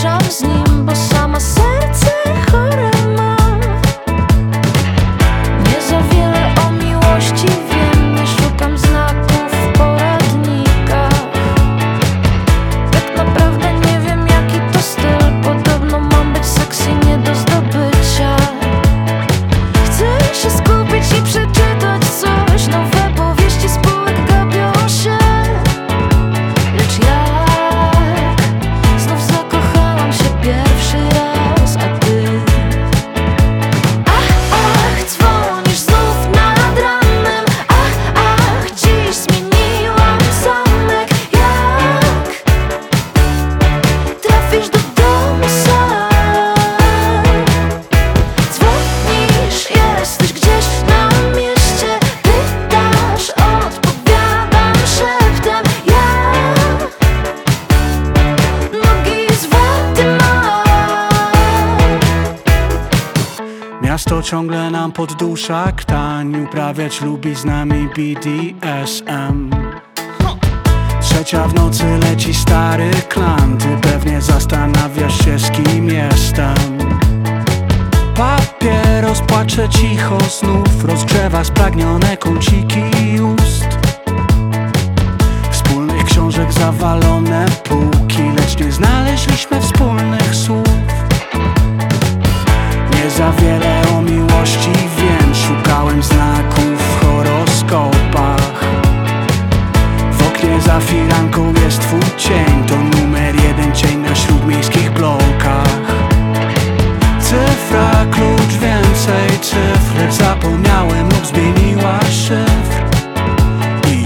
ruszam z nim, bo sama serce chore mam. Nie za wiele o miłości wiem, nie szukam znaków w poradnikach. Tak naprawdę nie wiem jaki to styl, podobno mam być sexy nie do zdobycia. Chcę się skupić i przeczytać coś, nowe powieści spółek gapią się. Lecz jak znów zakochałam się pierwszy raz, a ty ach, dzwonisz znów nad ranem. Ach, dziś zmieniłam zamek. Jak trafisz do domu sam? Dzwonisz, jesteś gdzieś na mieście. Pytasz, odpowiadam szeptem. Ja nogi z waty mam. Miasto ciągle nam poddusza ktań, uprawiać lubi z nami BDSM. Trzecia w nocy leci stary klan, ty pewnie zastanawiasz się z kim jestem. Papieros płacze cicho znów, rozgrzewa spragnione kąciki ust. Wspólnych książek zawalone półki, lecz nie znaleźliśmy wspólnych słów. Nie za wiele o miłości wiem, szukałem znaków w horoskopach. W oknie za firanką jest twój cień, to numer 1 cień na śródmiejskich blokach. Cyfra, klucz, więcej cyfr, lecz zapomniałem lub zmieniła szyfr. I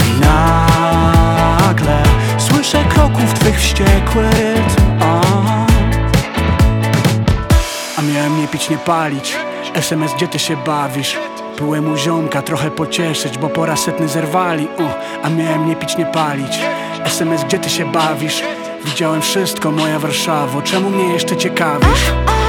nagle słyszę kroków twych wściekły rytm. A miałem nie pić, nie palić. SMS, gdzie ty się bawisz? Byłem u ziomka trochę pocieszyć, bo po raz setny zerwali. A miałem nie pić, nie palić. SMS, gdzie ty się bawisz? Widziałem wszystko, moja Warszawo, czemu mnie jeszcze ciekawisz?